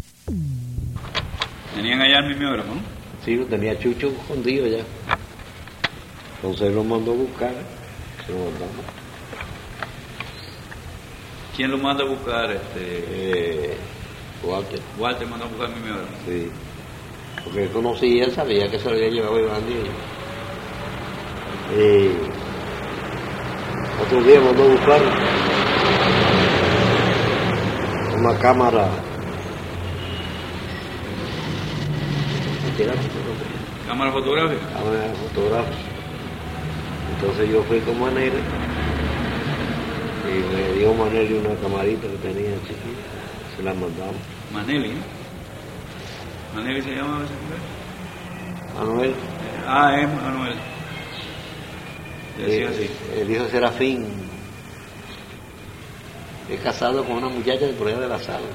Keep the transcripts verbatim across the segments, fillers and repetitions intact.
Tenían allá el mimeógrafo, ¿no? Sí, lo tenía Chucho escondido ya. Entonces lo mandó a buscar, se lo mandamos. ¿Quién lo manda a buscar? Este, Eh, Walter. Walter mandó a buscar el mimeógrafo. Sí. Porque él conocía, él sabía que se lo había llevado Iván Díaz. Y otro día mandó a buscar una cámara. ¿Cámara fotográfica? Cámara fotográfica. Entonces yo fui con Maneri y me dio Maneri una camarita que tenía chiquita. Se la mandamos. Maneli, ¿no? ¿Maneli se llama ese hombre? Manuel. Ah, es Manuel. Decía Eh, así. El hijo de Serafín es casado con una muchacha de por allá de la sala.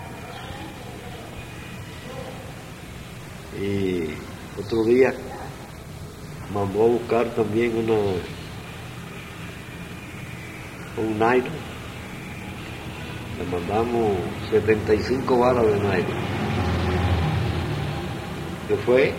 Y otro día mandó a buscar también una un nylon. Le mandamos setenta y cinco balas de nylon. Que fue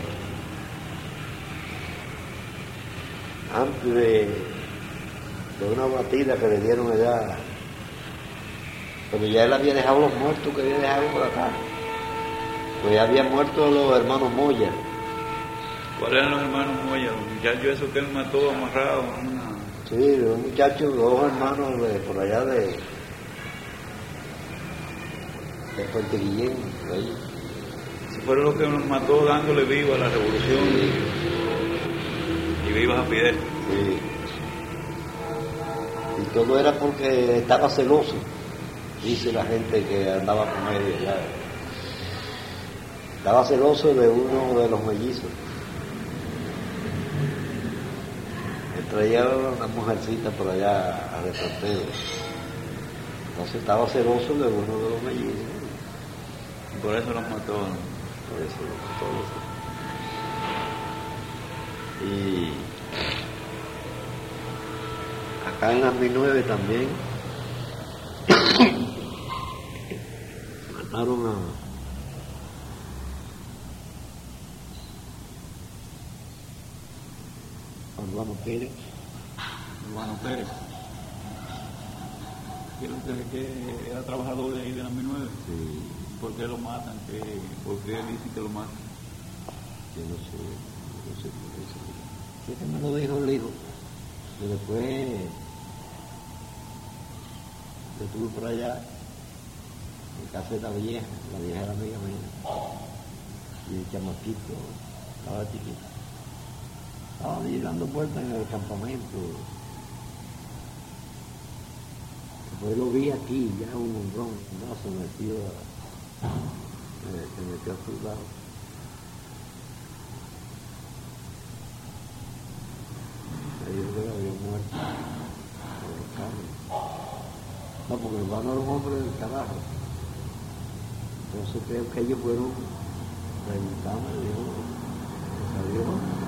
antes de, de una batida que le dieron allá, pero ya él había dejado los muertos que había dejado por acá. Pues ya habían muerto los hermanos Moya. ¿Cuáles eran los hermanos Moya? Los muchachos esos que él mató amarrados a una... Sí, los muchachos, dos hermanos de por allá de de Fuente Guillén, por ahí. Si fueron los que nos mató dándole vivo a la revolución y, y vivas a Fidel. Sí. Y todo era porque estaba celoso, dice la gente que andaba con él allá. Estaba celoso de uno de los mellizos. Me traía una mujercita por allá a reportero. Entonces estaba celoso de uno de los mellizos. Y por eso los mató, ¿no? Por eso lo mató. Y acá en las mil nueve también mataron a Urbano Pérez. Urbano Pérez. Que, que era trabajador de ahí de la mil nueve. Sí. ¿Por qué lo matan? ¿Qué, ¿Por qué dicen que lo matan? Yo no sé, no sé por qué se dice. Sí que me lo dijo el hijo. Y después yo estuve por allá, en Caseta Vieja, la vieja era amiga mía. Y el chamaquito estaba chiquito. Estaba allí dando vueltas en el campamento. Después lo vi aquí, ya un hombrón, un brazo metido, eh, se metió a su lado. Me dijo que había muerto por el carro. No, porque el hermano era un hombre del carajo. Entonces creo que ellos fueron preguntando y dijo que salió.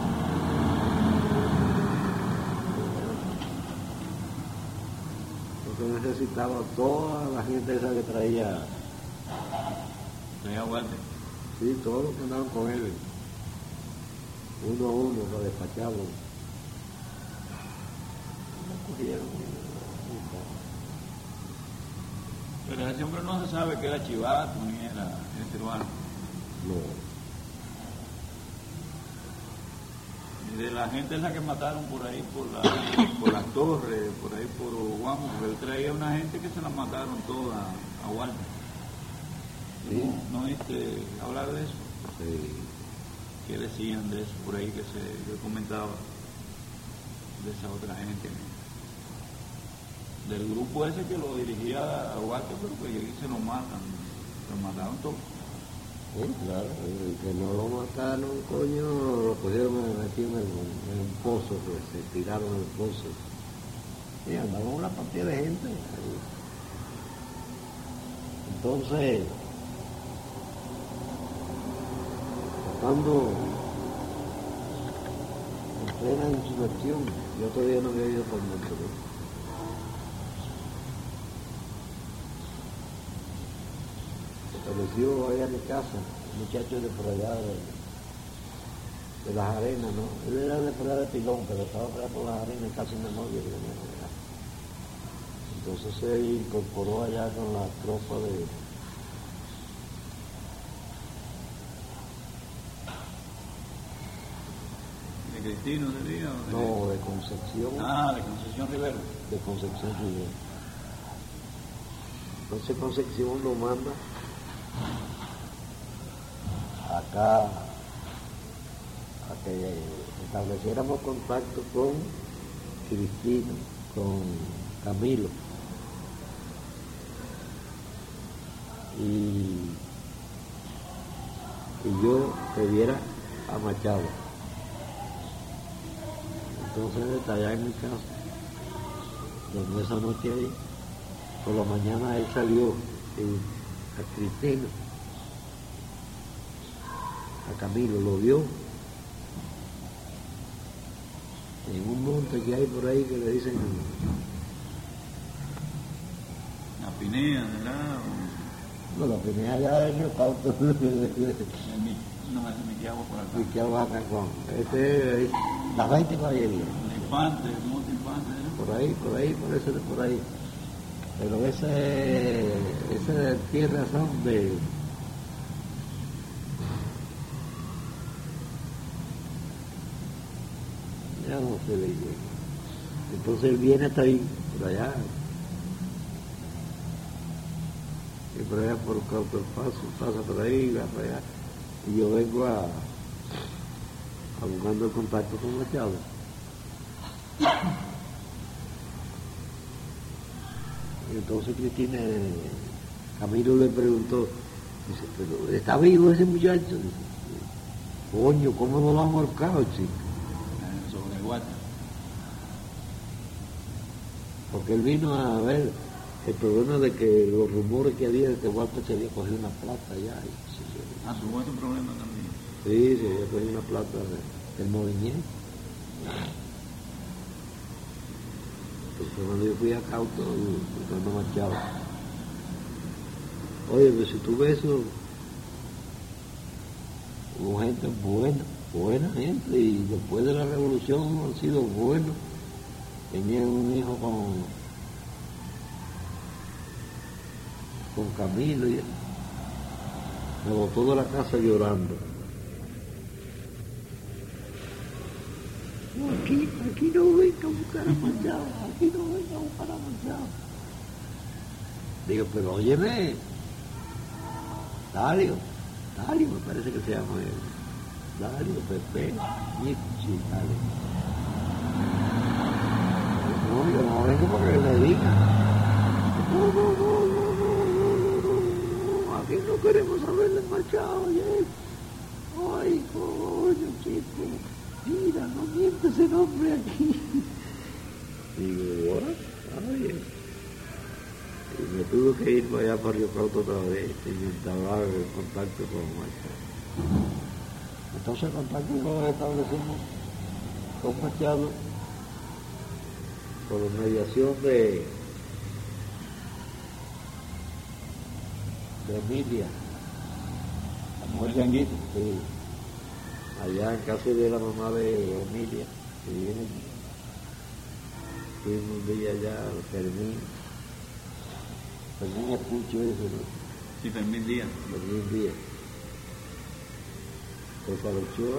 Porque necesitaba toda la gente esa que traía. ¿Traía Walter? Sí, todos los que andaban con él. Uno a uno para despacharlo. Lo cogieron. Pero ese hombre no se sabe que era chivato ni era ese urbano. No. Y de la gente esa que mataron por ahí, por la, por las torres, por ahí por Guamo, porque él traía una gente que se la mataron toda a Walter. ¿Sí? ¿No, no oíste hablar de eso? Sí. ¿Qué decían de eso por ahí que se yo comentaba de esa otra gente? Del grupo ese que lo dirigía a Walter, pero que ahí se lo matan, lo mataron todos. Sí, claro, el que no lo mataron, coño, lo cogieron metido en, en un pozo, que se tiraron en el pozo. Y andaba una partida de gente. Entonces, cuando en plena insurrección, yo todavía no había ido por Monterrey. apareció allá en mi casa, un muchacho de por allá de, de las arenas, ¿no? Él era de por allá de Pilón, pero estaba por allá por las arenas, casi en memoria de allá. Entonces se incorporó allá con la tropa de ¿De Cristino sería? ¿O de no, de Concepción. Ah, de Concepción Rivero. De Concepción Rivero. Entonces Concepción lo manda acá a que estableciéramos contacto con Cristino, con Camilo y, y yo que viera a Machado. Entonces está allá en mi casa, dormí esa noche ahí. Por la mañana él salió eh, a Cristino, a Camilo, lo vio en un monte que hay por ahí que le dicen La Pinea, ¿verdad? no, la Pinea allá en el Cauto. O... el Mi... No, ese me quedaba por acá. Y que baja con este es las veinte caballerías. El Infante, el Monte Infante, ¿no? Por ahí, por ahí, por eso de por ahí. Pero ese, ese tiene razón de ya no se le llega. Entonces él viene hasta ahí, por allá. Y por allá por Cauto el Paso, pasa por ahí, va para allá. Y yo vengo a, a buscando el contacto con Machado. Y entonces Cristina, Camilo le preguntó, dice, pero ¿está vivo ese muchacho? Dice, coño, ¿cómo no lo han ahorcado, chico? Sobre el Guata. Porque él vino a ver el problema de que los rumores que había de que Walter se había cogido una plata allá. Y, sí, Ah, tuvo ese problema también. sí, se había cogido una plata de, del movimiento. Entonces cuando yo fui a Cauto, buscando Machado, oye, pero si tú ves eso, hubo gente buena, buena gente, y después de la revolución han sido buenos. Tenían un hijo con, con Camilo y me botó de la casa llorando. No, aquí, aquí no venga a buscar a Machado, aquí no venga a buscar a Machado. Digo, pero óyeme, Dario, Dario me parece que se llama él, Dario, Pepe, Nietzsche, Dario. No, yo no vengo porque le diga. No, no, no, no, no, no, no, no, aquí no queremos saber de Machado, ¿eh? Ay, coño, chico, mira, no miente ese nombre aquí. Digo, ¿what? Ay, y me tuve que ir para allá para Río Cauto otra vez y entablar el contacto con Machado. Entonces el contacto lo establecimos con Machado por mediación de, de Emilia, la mujer de Anguito, sí, allá en casa de la mamá de Emilia, que viene aquí. Fuimos un día allá, Fermín, Fermín Escucho eso, ¿no? Sí, Fermín Díaz. Fermín Díaz, César Ochoa,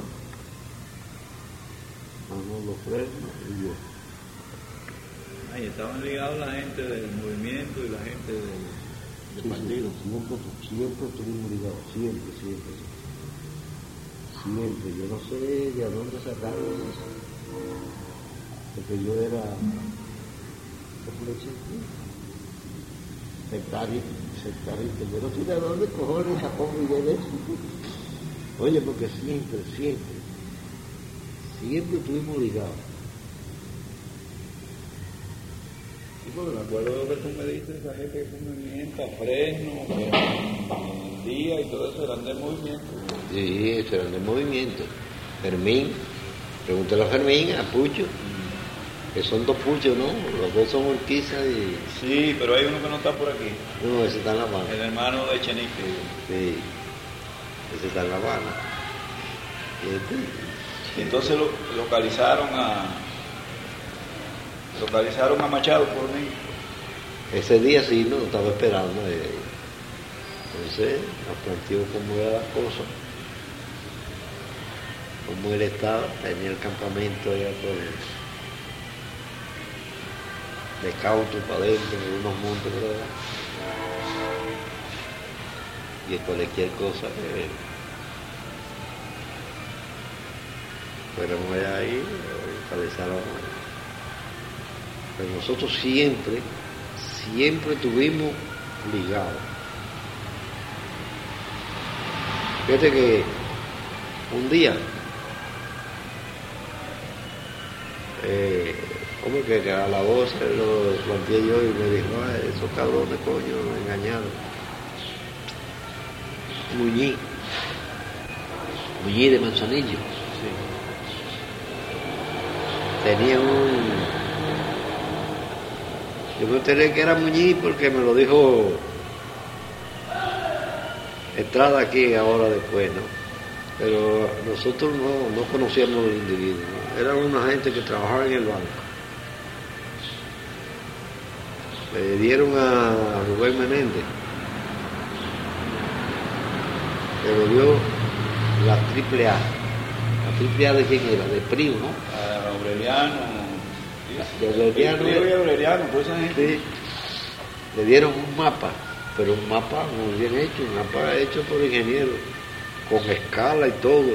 Manolo Fresno y yo. Ahí estaban ligados la gente del movimiento y la gente del, del Sí, partido. sí, siempre, siempre estuvimos ligados, siempre, siempre, siempre. Yo no sé de dónde sacaron eso, porque yo era, ¿cómo le dicen? Sectario, sectarista. Yo no sé de dónde cojones sacó Miguel eso. Oye, porque siempre, siempre, siempre estuvimos ligados. Porque me acuerdo de lo que tú me dices, esa gente que fue movimiento, Fresno, eh, Díaz y todo eso eran del movimiento. Sí, eso eran del movimiento. Fermín, pregúntale a Fermín, a Pucho. Que son dos puchos, ¿no? Los dos son Urquiza y... Sí, pero hay uno que no está por aquí. No, ese está en La Habana. El hermano de Chenique. Sí, ese está en La Habana. Y este... Entonces lo, localizaron a... Localizaron a Machado por mí. Ese día sí, no, estaba esperando. Eh. Entonces, nos planteó cómo era la cosa. Cómo él estaba, tenía el campamento allá por... de cauto para adentro, en unos montes por allá. Y cualquier cosa que fuéramos allá ahí, localizaron. Pero nosotros siempre, siempre estuvimos ligados. Fíjate que un día, eh, ¿cómo que, que a la voz lo planteé yo y me dijo, ay, esos cabrones, coño, me engañaron? Muñiz, Muñiz de Manzanillo. Sí. Tenía un... Yo me enteré que era Muñiz porque me lo dijo Estrada aquí ahora después, ¿no? Pero nosotros no, no conocíamos los individuos, ¿no? Eran una gente que trabajaba en el banco. Le dieron a Rubén Menéndez, le lo dio la triple A. ¿La triple A de quién era? De Priu, ¿no? A Aureliano. De Aureliano. Priu y Aureliano, toda esa gente. Sí. Le dieron un mapa, pero un mapa muy bien hecho, un mapa hecho por ingenieros, con escala y todo.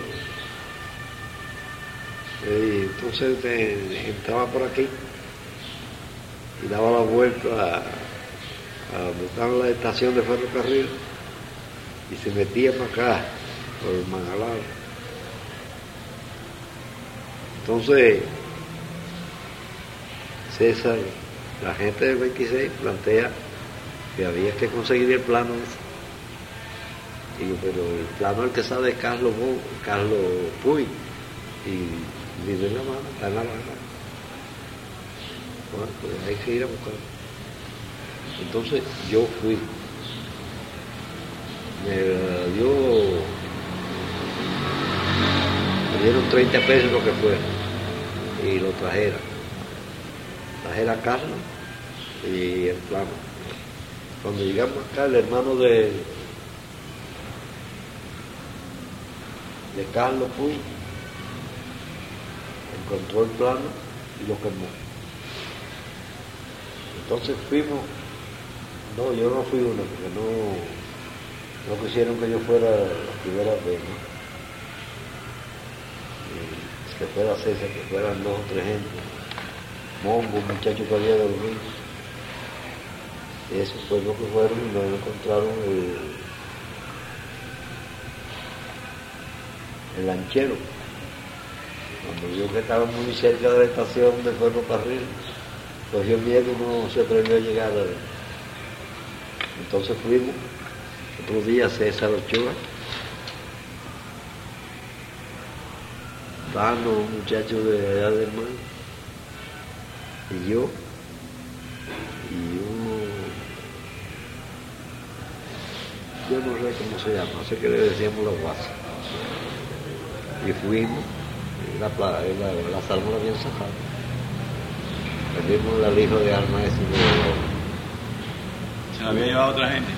Y entonces te, entraba por aquí y daba la vuelta a, a donde estaba la estación de ferrocarril y se metía para acá, por el Mangalao. Entonces, César, la gente del veintiséis plantea que había que conseguir el plano ese. Digo, pero el plano el que sabe es Carlos, Bo, Carlos Puy, y vive en La Habana, está en La Habana. Bueno, pues hay que ir a buscarlo. Entonces yo fui, me dio, me dieron treinta pesos lo que fuera, y lo trajera. Trajera a Carlos y el plano. Cuando llegamos acá, el hermano de, de Carlos Puy encontró el plano y lo quemó. Entonces fuimos, no, yo no fui uno, porque no, no quisieron que yo fuera la primera vez, ¿no? Y que fuera César, que fueran dos o tres gente, Mongo, un muchacho que había dormido. Eso fue lo que fueron y no encontraron el, el lanchero. Cuando vio que estaba muy cerca de la estación de ferrocarril, cogió miedo y no se atrevió a llegar. Entonces fuimos, otro día César Ochoa, Dano, un muchacho de allá del mar, y yo, y uno, yo no sé cómo se llama, sé que le decíamos los guasos. Y fuimos, y la, la, la, las armas la habían sacado. Perdimos el alijo de armas ese de... ¿Se la había llevado otra gente?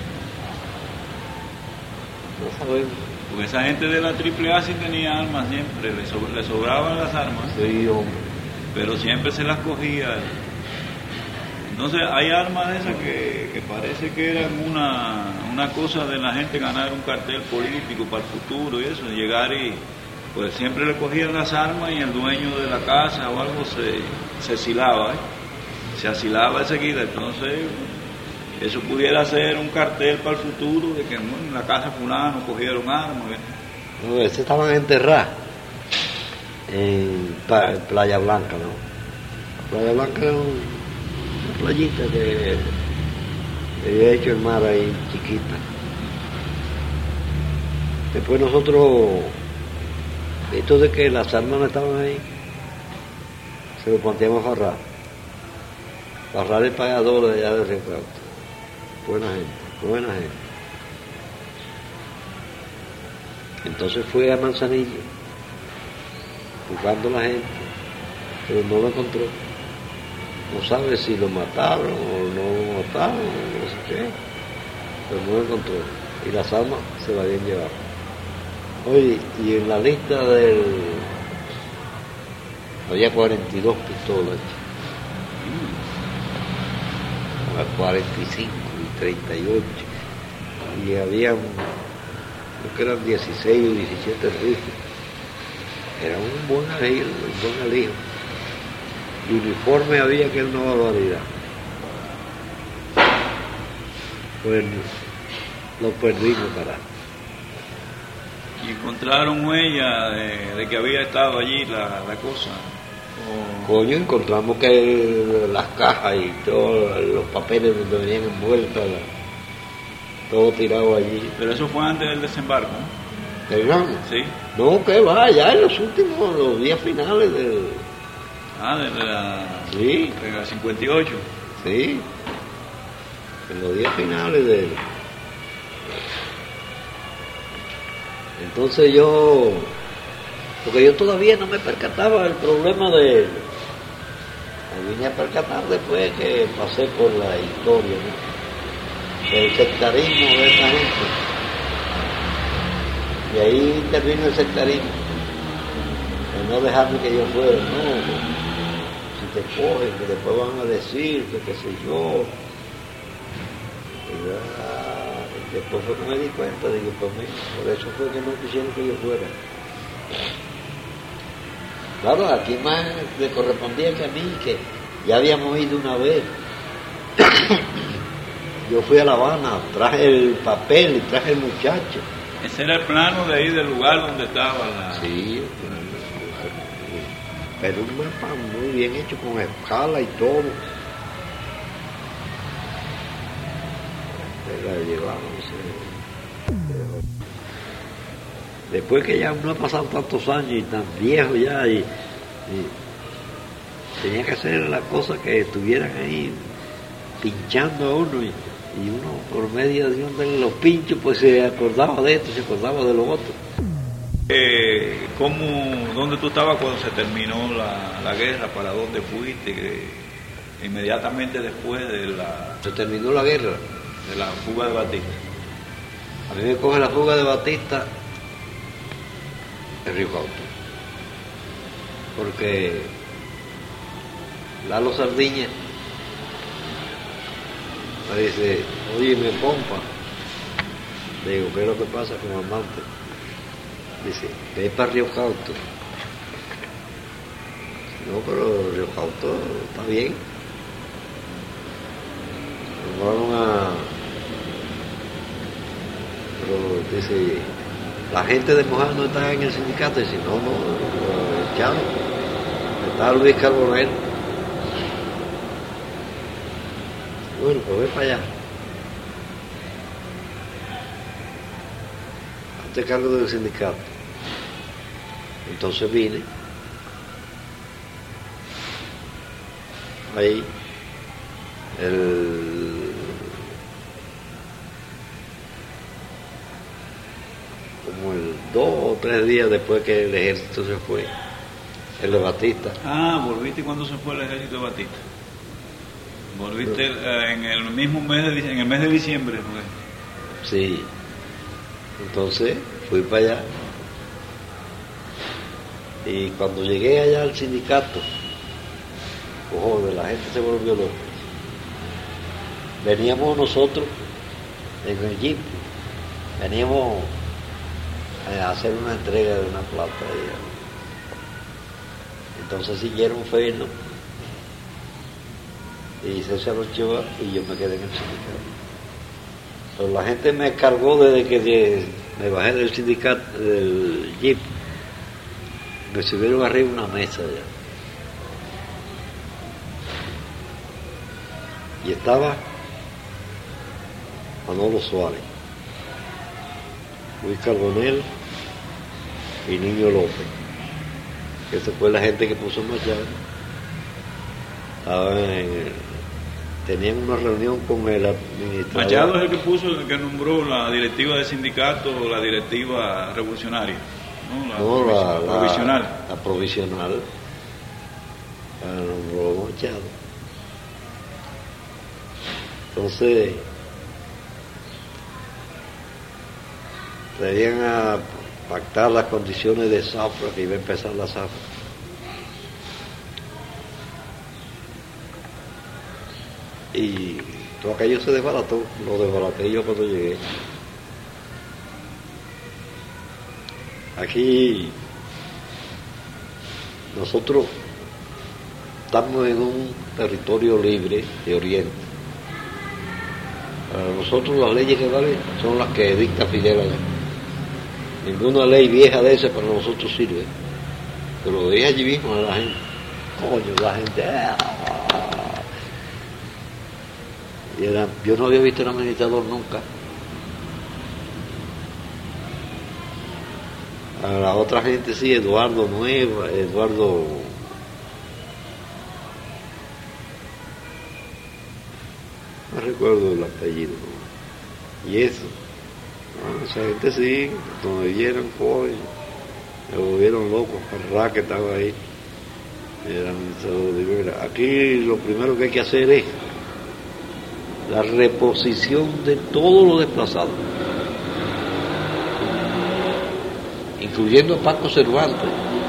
No sabemos. Porque esa gente de la triple A sí tenía armas siempre, le, so, le sobraban las armas. Sí, hombre. Pero siempre se las cogía. Entonces hay armas de esas que, que parece que eran una, una cosa de la gente ganar un cartel político para el futuro y eso, llegar y pues siempre le cogían las armas y el dueño de la casa o algo se, se asilaba, ¿eh? se asilaba enseguida. Entonces eso pudiera ser un cartel para el futuro de que bueno, en la casa fulano cogieron armas. ¿eh? No, ese estaban enterrados en Playa Blanca, ¿no? Playa Blanca era un, una playita que había hecho el mar ahí chiquita. Después nosotros, esto de que las armas no estaban ahí, se lo planteamos a Farrá. Barral el pagador de allá de Río Cauto. Buena gente, buena gente. Entonces fue a Manzanillo, buscando a la gente, pero no lo encontró. No sabe si lo mataron o no lo mataron, no sé qué, pero no lo encontró. Y las armas se la habían llevado. Oye, y en la lista del... había cuarenta y dos pistolas. cuarenta y cinco y treinta y ocho. Y había, creo que eran dieciséis o diecisiete rifles. Era un buen alijo, un buen alijo. Y uniforme había que era una barbaridad. Pues lo perdimos, carajo. ¿Y encontraron huella de, de que había estado allí la, la cosa? O... Coño, encontramos que las cajas y todos los papeles donde venían envueltas, todo tirado allí. Pero eso fue antes del desembarco, ¿no? ¿El gran? Sí. No, que va, ya en los últimos, los días finales del... Ah, de la... Sí. De la cincuenta y ocho. Sí. En los días finales del... Entonces yo... Porque yo todavía no me percataba del problema de... Me vine a percatar después que pasé por la historia, ¿no? El sectarismo de esa gente. Y ahí intervino el sectarismo. De no dejarme que yo fuera, no. Si te cogen, que después van a decir que qué sé yo. Y ya, después fue que me di cuenta, digo, pues mí, por eso fue que no quisieron que yo fuera. Claro, aquí más le correspondía que a mí, que ya habíamos ido una vez. Yo fui a La Habana, traje el papel y traje el muchacho. Ese era el plano de ahí del lugar donde estaba la... Sí, pero un mapa muy bien hecho, con escala y todo. La llevamos. Eh. Después que ya uno ha pasado tantos años y tan viejo ya, y, y tenía que hacer las cosas que estuvieran ahí pinchando a uno, y, y uno por medio de uno de los pinchos pues se acordaba de esto, se acordaba de lo otro. Eh, ¿cómo, ¿Dónde tú estabas cuando se terminó la, la guerra? ¿Para dónde fuiste? Que inmediatamente después de la... Se terminó la guerra. De la fuga de Batista. A mí me coge la fuga de Batista en Río Cauto, porque Lalo Sardiña me dice, oye, me pompa. Le digo, ¿qué es lo que pasa, comandante? Dice, ve para Río Cauto. No, pero Río Cauto está bien. Nos vamos a... Pero dice, la gente de Mojave no está en el sindicato. Dice, no, no, lo echaron. Está Luis Carbonell. Bueno, pues ve para allá. Hazte cargo del sindicato. Entonces vine. Ahí. El... como el dos o tres días después que el ejército se fue, el de Batista. Ah, volviste cuando se fue el ejército de Batista. Volviste eh, en el mismo mes de, en el mes de diciembre, ¿no? Sí. Entonces fui para allá. Y cuando llegué allá al sindicato, ojo, la gente se volvió loca. Veníamos nosotros en el jeep, veníamos a hacer una entrega de una plata. Entonces siguieron Feno y César Ochoa y yo me quedé en el sindicato. Pero la gente me cargó desde que me bajé del sindicato, del jeep, me subieron arriba una mesa ya. Y estaba Manolo Suárez, Luis Carbonell y Niño López, que esa fue la gente que puso Machado. Estaban en el, tenían una reunión con el administrador. Machado es el que puso, el que nombró la directiva del sindicato, la directiva revolucionaria, ¿no? La, no, la, la provisional. La, la provisional. La nombró Machado. Entonces, debían a pactar las condiciones de zafra, que iba a empezar la zafra. Y todo aquello se desbarató, lo desbaraté yo cuando llegué. Aquí nosotros estamos en un territorio libre de Oriente. Para nosotros las leyes que valen son las que dicta Fidel allá. Ninguna ley vieja de esa para nosotros sirve. Pero lo dije allí mismo a la gente. Coño, la gente... ¡ah! Y era, yo no había visto un administrador nunca. A la otra gente sí, Eduardo Nueva, Eduardo... no recuerdo el apellido, ¿no? Y eso, ¿no? Esa gente sí, cuando me vieron jóvenes, me volvieron locos, Parra que estaba ahí. Era, digo, aquí lo primero que hay que hacer es la reposición de todos los desplazados, incluyendo a Paco Cervantes.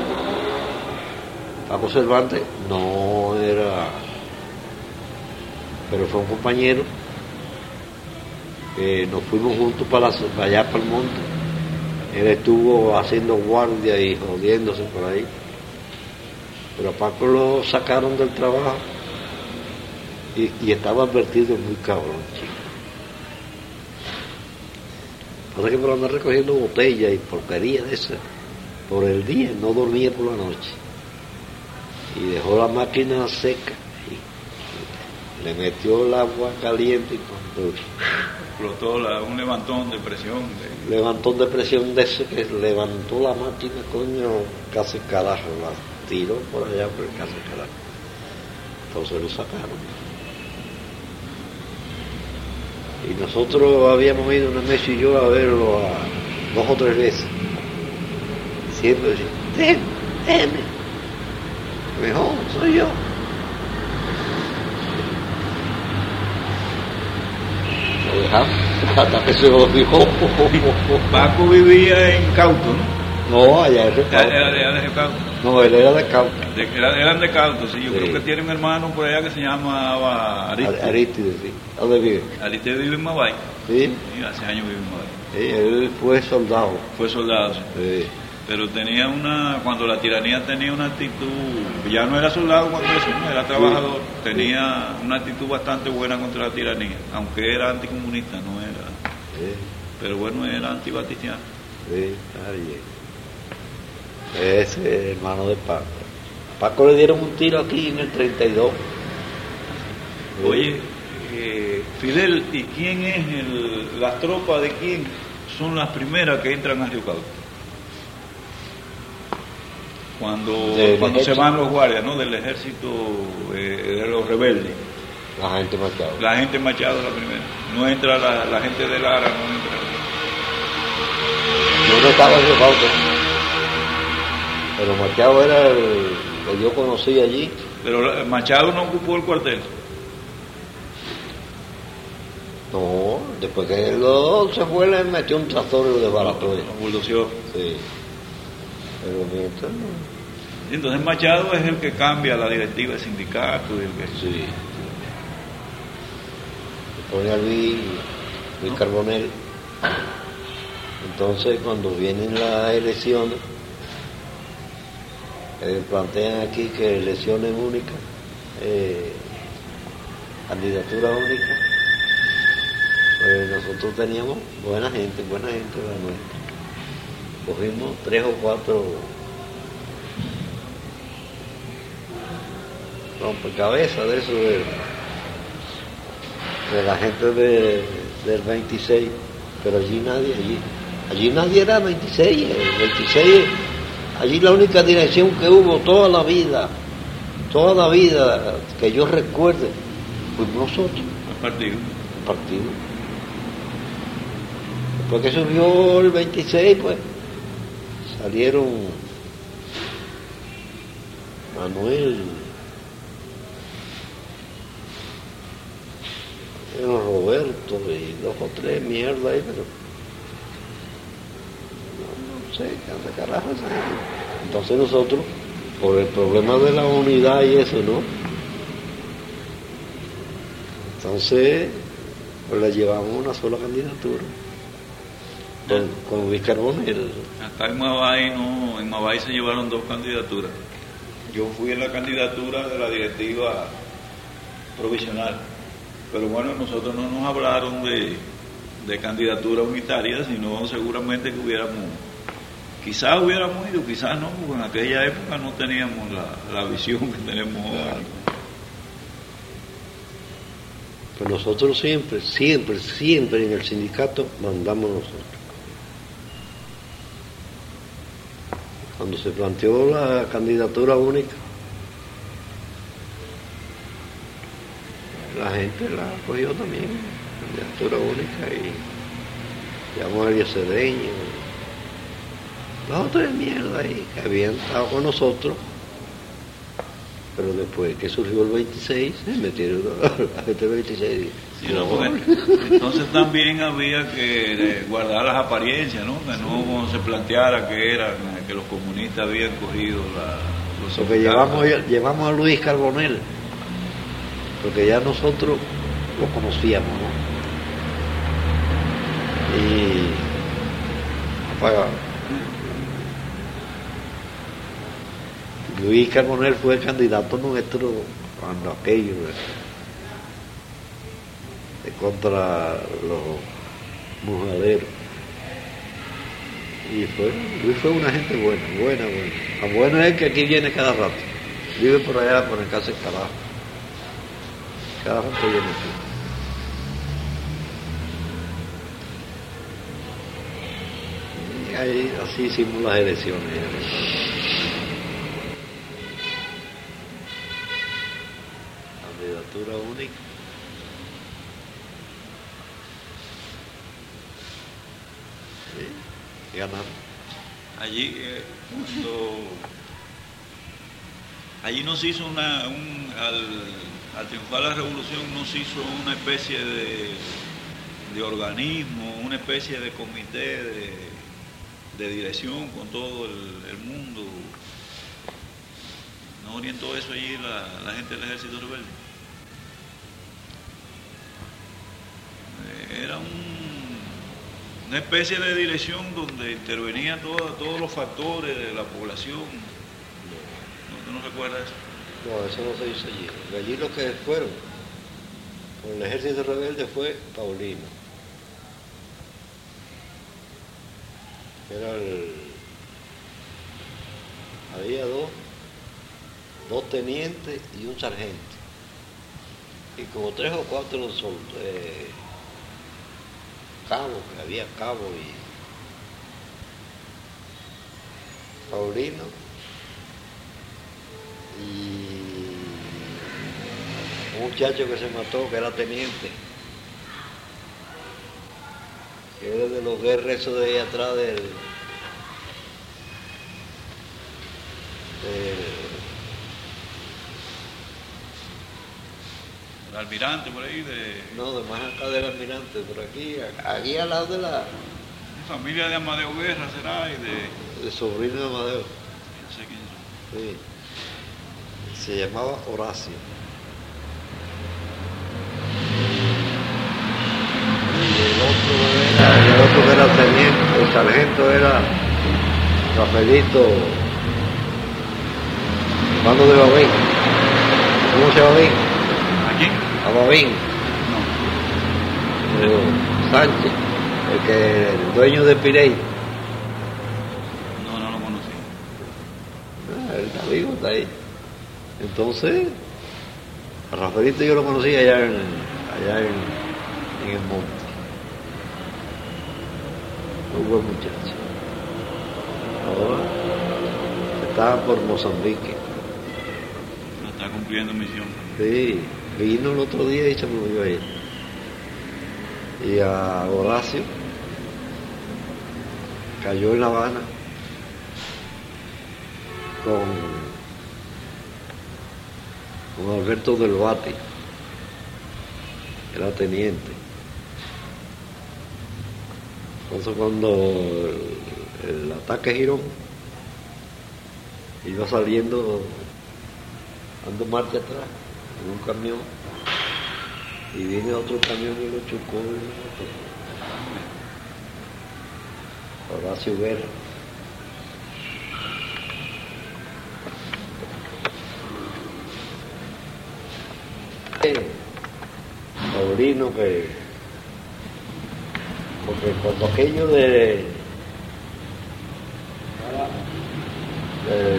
Paco Cervantes no era, pero fue un compañero que nos fuimos juntos para, la, para allá para el monte. Él estuvo haciendo guardia y jodiéndose por ahí, pero a Paco lo sacaron del trabajo y, y estaba advertido muy cabrón, chico. Por ejemplo, por andar recogiendo botellas y porquería de esas por el día, no dormía por la noche y dejó la máquina seca. Le metió el agua caliente y cuando explotó la, un levantón de presión. De... Levantón de presión de ese que levantó la máquina, coño, casi carajo, la tiró por allá, pero casi carajo. Entonces lo sacaron. Y nosotros habíamos ido una vez y yo a verlo a dos o tres veces. Siempre decía, déjeme, déjeme. Mejor, soy yo. Hasta que se lo dijo. Paco vivía en Cauto, ¿no? No, allá es de Cauto. Era, era de Cauto. No, él era de Cauto. De, era, eran de Cauto, sí. Yo sí. Creo que tiene un hermano por allá que se llama Aristides. Aristides, sí. ¿Dónde vive? Aristides vive en Mabay. Sí. Sí, hace años vive en Mabay. Sí, él fue soldado. Fue soldado, sí. Sí. Pero tenía una, cuando la tiranía tenía una actitud, ya no era soldado cuando eso, no, era trabajador, sí. Tenía una actitud bastante buena contra la tiranía, aunque era anticomunista, no era, sí. Pero bueno, era antibaticiano. Sí, está bien. Ese hermano de Paco. Paco le dieron un tiro aquí en el treinta y dos. Sí. Oye, eh, Fidel, ¿y quién es el, las tropas de quién son las primeras que entran a Río Cauto? Cuando, cuando se van los guardias, ¿no? Del ejército, eh, de los rebeldes. La gente Machado. La gente Machado la primera. No entra la, la gente de Lara, no entra. Yo no estaba en Río Cauto, pero Machado era el que yo conocí allí. Pero Machado no ocupó el cuartel. No, después que él se fue le metió un tractor y lo desbarató. Lo buldoció. Sí. Pero mientras no. Entonces Machado es el que cambia la directiva del sindicato y el que... Sí. Se pone a Luis, Luis ¿no? Carbonell. Entonces cuando vienen las elecciones, eh, plantean aquí que elecciones únicas, eh, candidatura única, pues nosotros teníamos buena gente, buena gente la nuestra. Cogimos tres o cuatro rompecabezas de eso de, de la gente de, del veintiséis, pero allí nadie, allí, allí nadie era veintiséis, el veintiséis, allí la única dirección que hubo toda la vida, toda la vida que yo recuerde, Fuimos nosotros, al partido. el partido. Después que subió el veintiséis, pues, salieron Manuel, Roberto y dos o tres mierda ahí, pero no, no sé, qué anda carajo esa gente. Entonces nosotros, por el problema de la unidad y eso, ¿no? Entonces, pues le llevamos una sola candidatura. Con, con Luis Carbonell. Acá en Mabay, no, en Mabay se llevaron dos candidaturas. Yo fui en la candidatura de la directiva provisional, pero bueno, nosotros no nos hablaron de, de candidatura unitaria, sino seguramente que hubiéramos, quizás hubiéramos ido, quizás no, porque en aquella época no teníamos la, la visión que tenemos ahora. Pues nosotros siempre, siempre, siempre en el sindicato mandamos nosotros. Cuando se planteó la candidatura única, la gente la cogió también, candidatura única, y llamó a Elio Cedeño, dos o tres mierda ahí que habían estado con nosotros, pero después que surgió el veintiséis, se metieron a este veintiséis. Sí, no, porque entonces también había que guardar las apariencias, ¿no? Que no se planteara que era que los comunistas habían cogido la, los porque llevamos, llevamos a Luis Carbonell, porque ya nosotros lo conocíamos, ¿no? Y apagado. Luis Carbonell fue el candidato nuestro cuando aquello de contra los mujaderos. Y fue, Luis fue una gente buena, buena, buena. Lo bueno es que aquí viene cada rato. Vive por allá, por el casa del carajo. Cada rato viene aquí. Y ahí, así hicimos las elecciones. Candidatura única. Sí, ganaron. Allí, eh, cuando, allí nos hizo una, un, al, al triunfar la revolución, nos hizo una especie de, de organismo, una especie de comité de, de dirección con todo el, el mundo. ¿No orientó eso allí la, la gente del Ejército Rebelde? Era un, una especie de dirección donde intervenían todo, todos los factores de la población. ¿No, ¿tú no recuerdas eso? No, eso no se hizo allí. Allí lo que fueron con el Ejército Rebelde fue Paulino. Era el... Había dos, dos tenientes y un sargento. Y como tres o cuatro son, eh, cabos, que había cabo y Paulino y un muchacho que se mató que era teniente, que era de los guerreros esos de ahí atrás del, del El almirante por ahí, de, no, de más acá del almirante, por aquí, aquí al lado de la de familia de Amadeo Guerra, será, y de... de sobrino de Amadeo. No sé quién es. Sí. Se llamaba Horacio. Y el otro era, el otro que era teniente, el sargento era Rafaelito, mando de Babín. ¿Cómo se llama Babín? ¿A quién? A Babín. No. Eh, Sánchez, el que el dueño de Pirey. No, no lo conocí. Ah, él está vivo, está ahí. Entonces, a Rafaelito yo lo conocí allá en, allá en, en el monte. Muy buen muchacho. Ahora está por Mozambique. No está cumpliendo misión. Sí. vino el otro día y se murió ahí. Y a Horacio cayó en La Habana con, con Alberto del Bati, era teniente. Entonces cuando el, el ataque Girón iba saliendo, dando marcha atrás en un camión, y viene otro camión y lo chocó y lo mató. Horacio Guerra. Sobrino que, porque cuando aquello de, de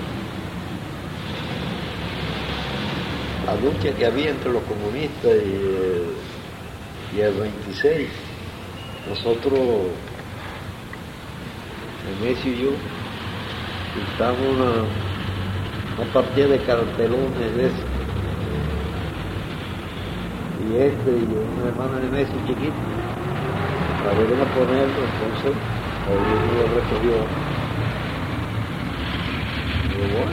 la lucha que había entre los comunistas y el, y el veintiséis, nosotros, Nemesio y yo, pintamos una, una partida de cartelones de eso. Y este y una hermana de Nemesio chiquito, la deben a ponerlo, entonces, ahí lo recogió. Y bueno,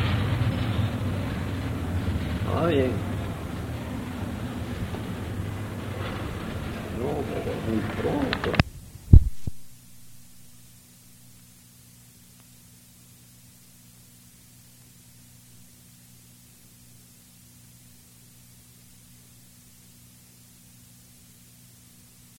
ah, bien. No, pero muy pronto.